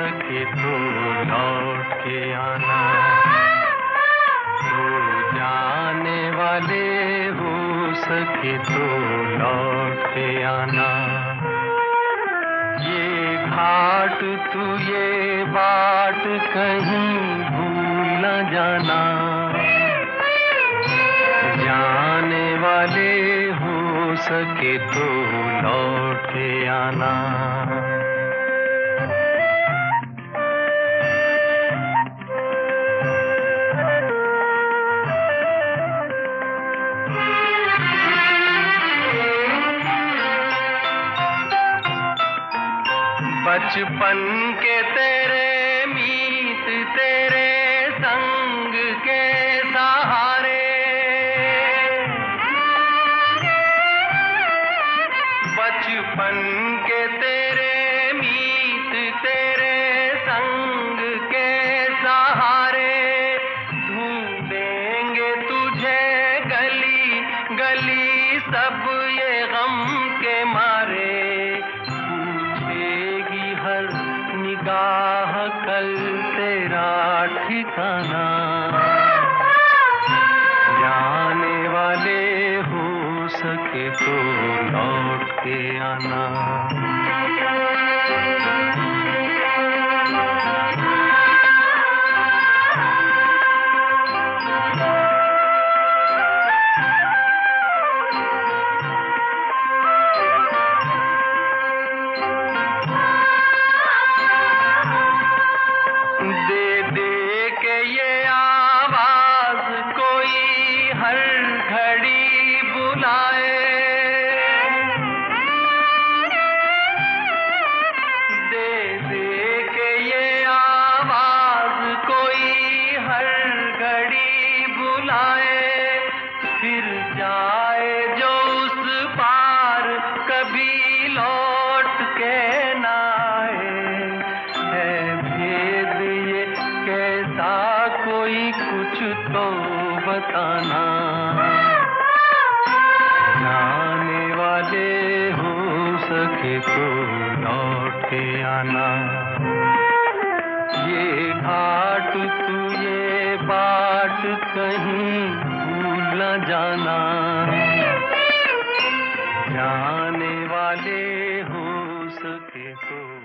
सके तो लौट के आना। तू जाने वाले हो सके तो लौट के आना। ये घाट तू ये बाट कहीं भूल न जाना। जाने वाले हो सके तो लौट के आना। बचपन के तेरे मीत तेरे संग के सहारे, बचपन के तेरे मीत तेरे संग के सहारे, ढूंढेंगे तुझे गली गली सब ये गम के मारे। हर निगाह कल तेरा ठिकाना। जाने वाले हो सके तो लौट के आना। दे दे के ये आवाज कोई हर घड़ी बुलाए। दे दे के ये आवाज कोई हर घड़ी बुलाए। फिर जाए जो उस पार कभी लौट के ना कोई कुछ तो बताना। जाने वाले हो सके तो लौट के आना। ये घाट तू ये बाट कहीं भूल न जाना। जाने वाले हो सके तो